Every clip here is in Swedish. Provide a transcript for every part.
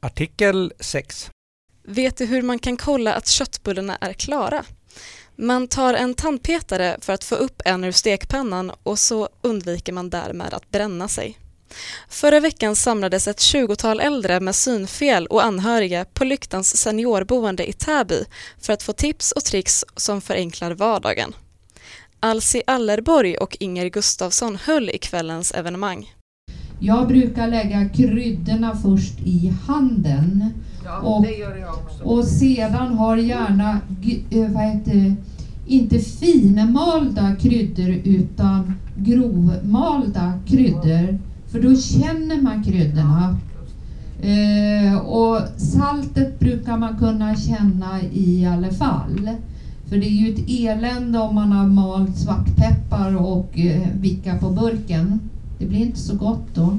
Artikel 6. Vet du hur man kan kolla att köttbullarna är klara? Man tar en tandpetare för att få upp en ur stekpannan och så undviker man därmed att bränna sig. Förra veckan samlades ett 20-tal äldre med synfel och anhöriga på Lyktans seniorboende i Täby för att få tips och tricks som förenklar vardagen. Alsi Allerborg och Inger Gustafsson höll i kvällens evenemang. Jag brukar lägga kryddorna först i handen. Ja, det gör jag också. Och sedan har gärna inte finmalda kryddor utan grovmalda kryddor. För då känner man kryddorna. Och saltet brukar man kunna känna i alla fall. För det är ju ett elände om man har malt svartpeppar och vicka på burken. Det blir inte så gott då.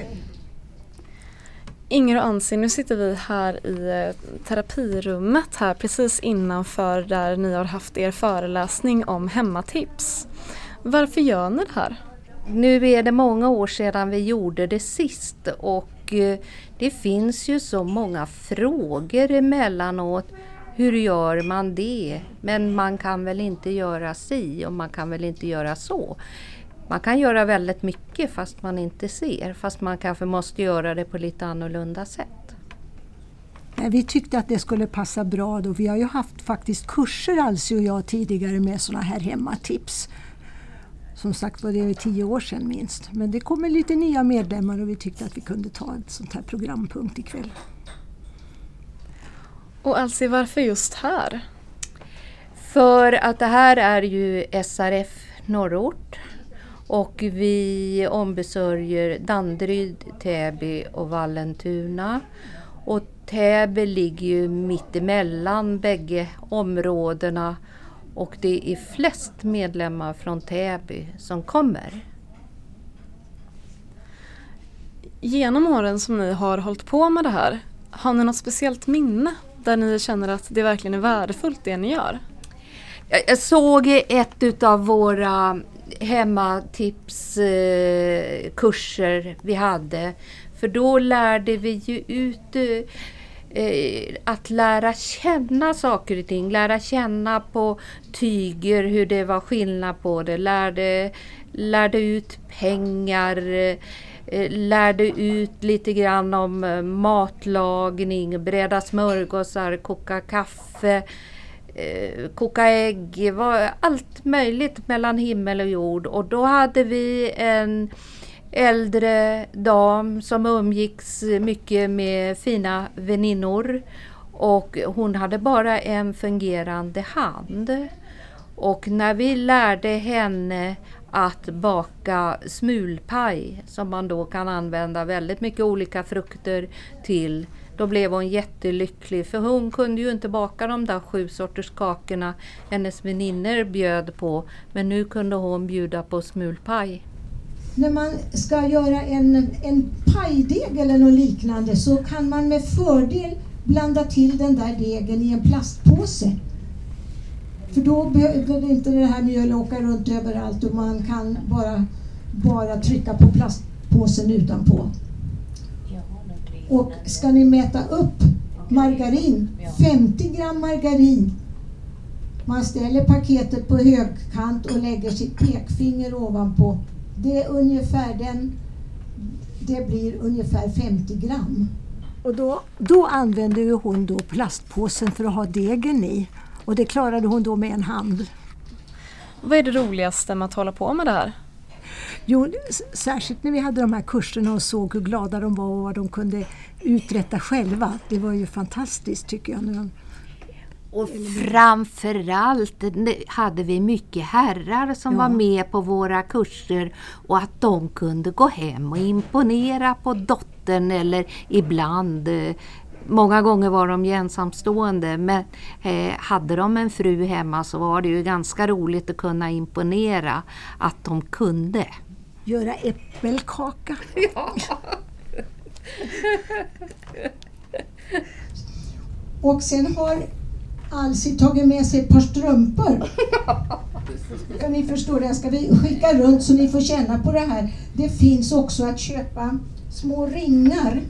Inger och Ansi, nu sitter vi här i terapirummet här precis innanför där ni har haft er föreläsning om hemmatips. Varför gör ni det här? Nu är det många år sedan vi gjorde det sist och det finns ju så många frågor emellanåt. Hur gör man det? Men man kan väl inte göra si och man kan väl inte göra så. Man kan göra väldigt mycket fast man inte ser. Fast man kanske måste göra det på lite annorlunda sätt. Vi tyckte att det skulle passa bra då. Vi har ju haft faktiskt kurser Alsi och jag tidigare med såna här hemmatips. Som sagt var det är 10 år sedan minst. Men det kommer lite nya medlemmar och vi tyckte att vi kunde ta ett sånt här programpunkt ikväll. Och Alsi, varför just här? För att det här är ju SRF Norrort. Och vi ombesörjer Danderyd, Täby och Vallentuna. Och Täby ligger ju mitt emellan bägge områdena. Och det är flest medlemmar från Täby som kommer. Genom åren som ni har hållit på med det här, har ni något speciellt minne där ni känner att det verkligen är värdefullt det ni gör? Jag såg ett av våra hemmatipskurser vi hade. För då lärde vi ju ut att lära känna saker och ting. Lära känna på tyger hur det var skillnad på det. Lärde ut pengar. Lärde ut lite grann om matlagning. Bräda smörgåsar, koka kaffe. Koka ägg, var allt möjligt mellan himmel och jord. Och då hade vi en äldre dam som umgicks mycket med fina väninnor. Och hon hade bara en fungerande hand. Och när vi lärde henne att baka smulpaj, som man då kan använda väldigt mycket olika frukter till, då blev hon jättelycklig, för hon kunde ju inte baka de där 7 sorters kakorna hennes väninner bjöd på. Men nu kunde hon bjuda på smulpaj. När man ska göra en pajdeg eller något liknande så kan man med fördel blanda till den där degen i en plastpåse. För då behöver inte det här mjöl åka runt överallt och man kan bara trycka på plastpåsen utanpå. Och ska ni mäta upp margarin, 50 gram margarin. Man ställer paketet på högkant och lägger sitt pekfinger ovanpå. Det är det blir ungefär 50 gram. Och då använde ju hon då plastpåsen för att ha degen i. Och det klarade hon då med en hand. Vad är det roligaste med att hålla på med det här? Jo, särskilt när vi hade de här kurserna och såg hur glada de var och vad de kunde uträtta själva. Det var ju fantastiskt tycker jag. Och framförallt hade vi mycket herrar som var med på våra kurser och att de kunde gå hem och imponera på dottern eller ibland, många gånger var de ensamstående, men hade de en fru hemma så var det ju ganska roligt att kunna imponera att de kunde. Göra äppelkaka. Ja. Och sen har Alsi tagit med sig ett par strumpor. Kan ni förstå det? Ska vi skicka runt så ni får känna på det här. Det finns också att köpa små ringar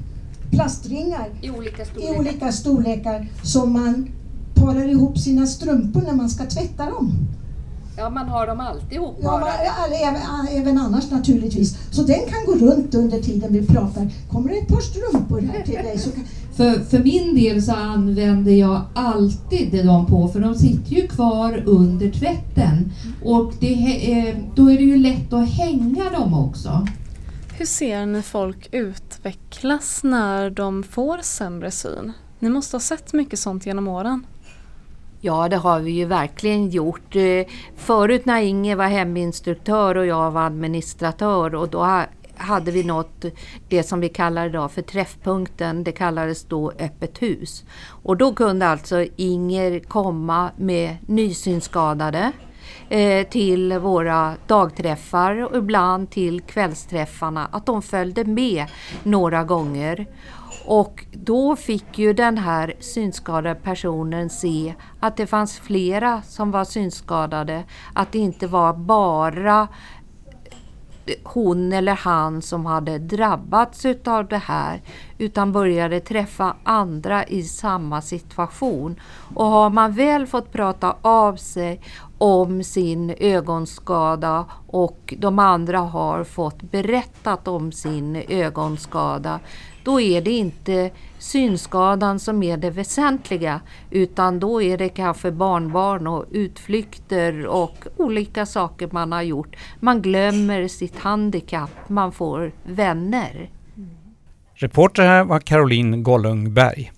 plastringar I i olika storlekar som man parar ihop sina strumpor när man ska tvätta dem. Ja, man har dem alltid ihop. Ja, även annars naturligtvis. Så den kan gå runt under tiden vi pratar. Kommer det ett par strumpor här till dig så kan... För min del så använder jag alltid dem på, för de sitter ju kvar under tvätten. Och då är det ju lätt att hänga dem också. Hur ser ni folk utvecklas när de får sämre syn? Ni måste ha sett mycket sånt genom åren. Ja, det har vi ju verkligen gjort. Förut när Inge var heminstruktör och jag var administratör, och då hade vi nått det som vi kallar idag för träffpunkten. Det kallades då öppet hus. Och då kunde alltså Inger komma med nysynskadade till våra dagträffar och ibland till kvällsträffarna. Att de följde med några gånger. Och då fick ju den här synskadade personen se att det fanns flera som var synskadade. Att det inte var bara hon eller han som hade drabbats av det här, utan började träffa andra i samma situation. Och har man väl fått prata av sig om sin ögonskada och de andra har fått berättat om sin ögonskada, då är det inte synskadan som är det väsentliga, utan då är det kanske barnbarn och utflykter och olika saker man har gjort. Man glömmer sitt handikapp, man får vänner. Reporter här var Caroline Gollungberg.